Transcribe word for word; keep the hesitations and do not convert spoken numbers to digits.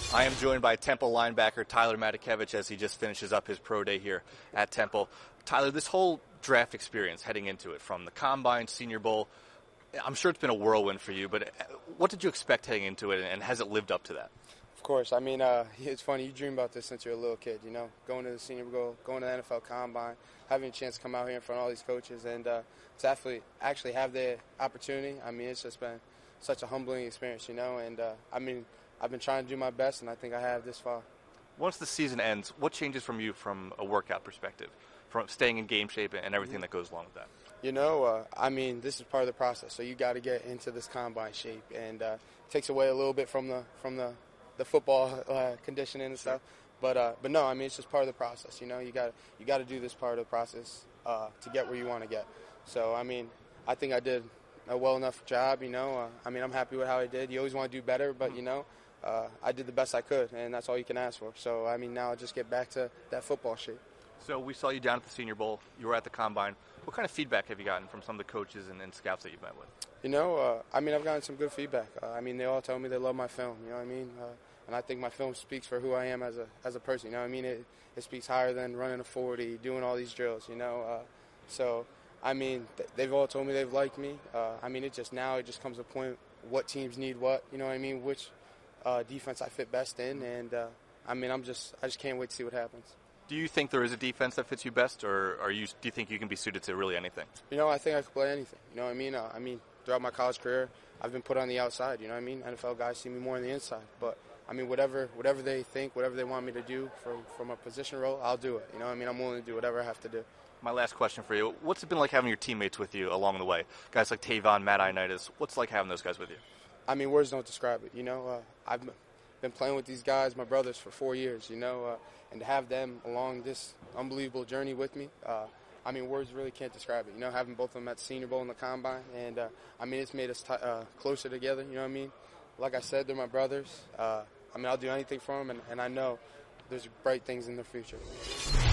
I am joined by Temple linebacker Tyler Matakevich as he just finishes up his pro day here at Temple. Tyler, this whole draft experience heading into it, from the Combine, Senior Bowl, I'm sure it's been a whirlwind for you, but what did you expect heading into it, and has it lived up to that? Of course. I mean, uh, it's funny. You dream about this since you're a little kid, you know, going to the Senior Bowl, going to the N F L Combine, having a chance to come out here in front of all these coaches, and uh, to actually, actually have the opportunity. I mean, it's just been such a humbling experience, you know, and uh, I mean, I've been trying to do my best, and I think I have this far. Once the season ends, what changes from you from a workout perspective, from staying in game shape and everything that goes along with that? You know, uh, I mean, this is part of the process, so you got to get into this combine shape, and uh, it takes away a little bit from the from the, the football uh, conditioning and stuff. But uh, but no, I mean, it's just part of the process. You know, you got you got to do this part of the process uh, to get where you want to get. So I mean, I think I did a well enough job. You know, uh, I mean, I'm happy with how I did. You always want to do better, but you know. Uh, I did the best I could, and that's all you can ask for. So, I mean, now I just get back to that football shape. So we saw you down at the Senior Bowl. You were at the Combine. What kind of feedback have you gotten from some of the coaches and, and scouts that you've met with? You know, uh, I mean, I've gotten some good feedback. Uh, I mean, they all tell me they love my film, you know what I mean? Uh, and I think my film speaks for who I am as a as a person, you know what I mean? It, it speaks higher than running a forty, doing all these drills, you know? Uh, so, I mean, th- they've all told me they've liked me. Uh, I mean, it just now it just comes to a point what teams need what, you know what I mean? Which Uh, defense I fit best in, and uh, I mean, I'm just I just can't wait to see what happens. Do you think there is a defense that fits you best, or are you do you think you can be suited to really anything? You know, I think I could play anything. You know what I mean? Uh, I mean, throughout my college career, I've been put on the outside. You know what I mean? N F L guys see me more on the inside, but I mean, whatever whatever they think, whatever they want me to do from from a position role, I'll do it. You know what I mean? I'm willing to do whatever I have to do. My last question for you: what's it been like having your teammates with you along the way? Guys like Tavon, Matt Ioannidis. What's it like having those guys with you? I mean, words don't describe it. You know, uh, I've been playing with these guys, my brothers, for four years, you know, uh, and to have them along this unbelievable journey with me, uh, I mean, words really can't describe it. You know, having both of them at the Senior Bowl and the Combine, and, uh, I mean, it's made us t- uh, closer together, you know what I mean? Like I said, they're my brothers. Uh, I mean, I'll do anything for them, and, and I know there's bright things in their future.